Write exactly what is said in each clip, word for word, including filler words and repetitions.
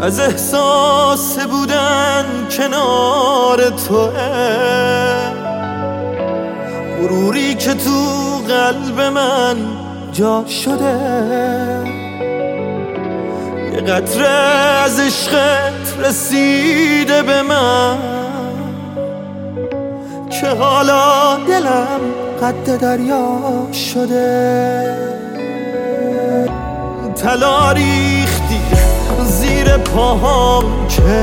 از احساس بودن کنار توه، غروری که تو قلب من جا شده، یه قطره از عشقت رسیده به من که حالا دلم قد دریا شده. طلا ریختی زیر پاهام که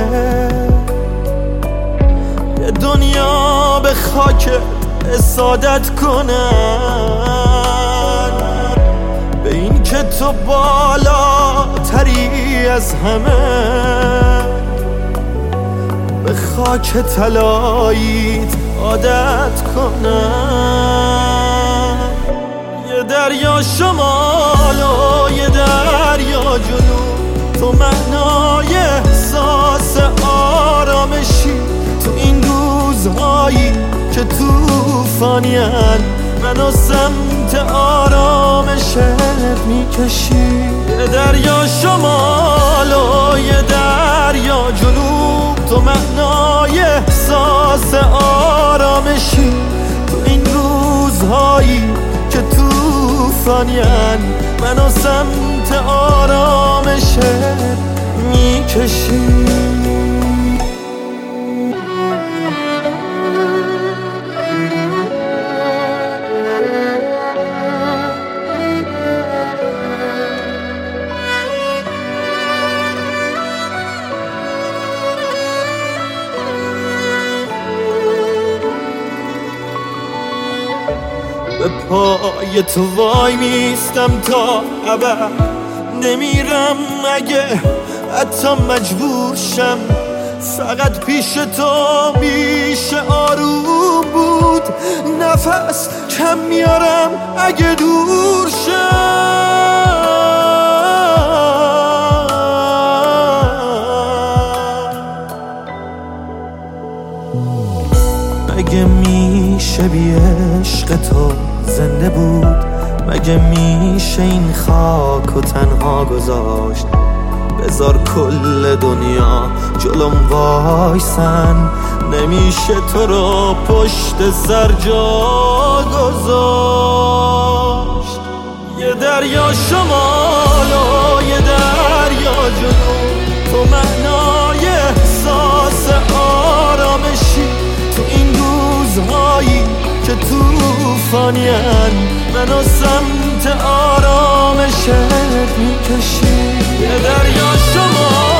یه دنیا به خاکت اسادت کنن، به این که تو بالاتری از همه، به خاک طلاییت عادت کنن. یه دریا شمال و یه دریا جنوب، تو معنای احساس آرامشی، تو این روزهایی که توفانین منو سمت آرامشت میکشی. یه دریا شمال و یه دریا جنوب، تو معنای احساس آرامشی، تو این روزهایی که توفانین منو سمت آرامشت میکشی. به پای تو وای میستم تا ابد، نمیرم اگه حتی مجبور شم، فقط پیش تو میشه آروم بود، نفس کم میارم اگه دور شم. مگه میشه بی عشق تو زنده بود؟ مگه میشه این خاک و تنها گذاشت؟ بذار کل دنیا جلوم وایسن، نمیشه تو رو پشت سر جا گذاشت. یه دریا شمال و یه دریا جنوب، تو معنای احساس آرامشی، تو این روزهایی که توفانین منو سمت آرامشت میکشی. یه دریا شما